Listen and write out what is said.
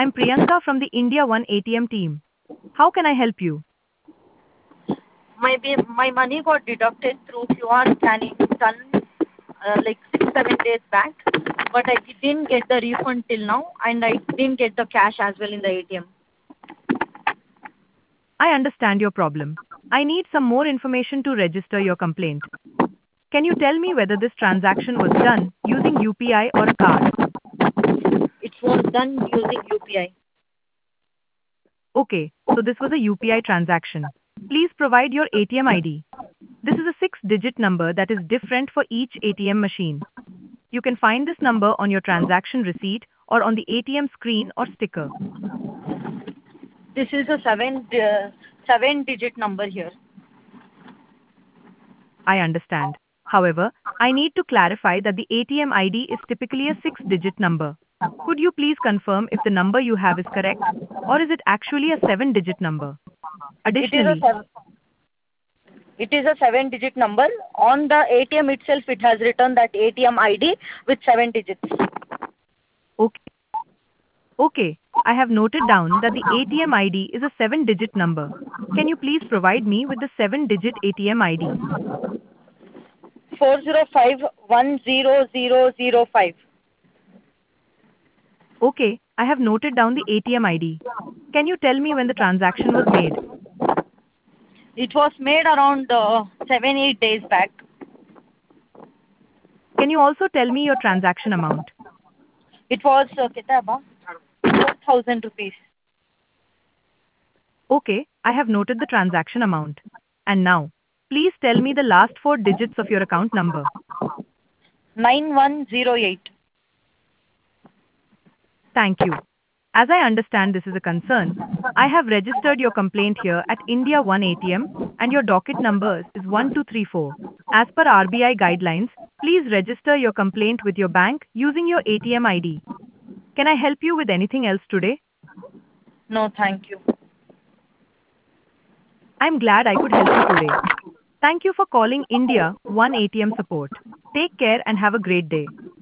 I'm Priyanka from the India One ATM team. How can I help you? My money got deducted through QR scanning done like 6 7 days back, but I didn't get the refund till now, and I didn't get the cash as well in the ATM. I understand your problem. I need some more information to register your complaint. Can you tell me whether this transaction was done using UPI or a card? It was done using UPI. Okay, so this was a UPI transaction. Please provide your ATM ID. This is a six-digit number that is different for each ATM machine. You can find this number on your transaction receipt or on the ATM screen or sticker. This is a seven-digit number here. I understand. However, I need to clarify that the ATM ID is typically a six-digit number. Could you please confirm if the number you have is correct, or is it actually a seven-digit number? It is a Additionally, seven. It is a seven-digit number. On the ATM itself, it has written that ATM ID with 7 digits. okay, okay, I have noted down that the ATM ID is a seven-digit number. Can you please provide me with the seven-digit ATM ID? 405100005. Okay, I have noted down the ATM ID. Can you tell me when the transaction was made? It was made around 7 8 days back. Can you also tell me your transaction amount? It was kitaba 4,000 rupees. Okay, I have noted the transaction amount. And now, please tell me the last four digits of your account number. 9108. Thank you. As I understand this is a concern, I have registered your complaint here at India One ATM and your docket numbers is 1234. As per RBI guidelines, please register your complaint with your bank using your ATM ID. Can I help you with anything else today? No, thank you. I'm glad I could help you today. Thank you for calling India One ATM support. Take care and have a great day.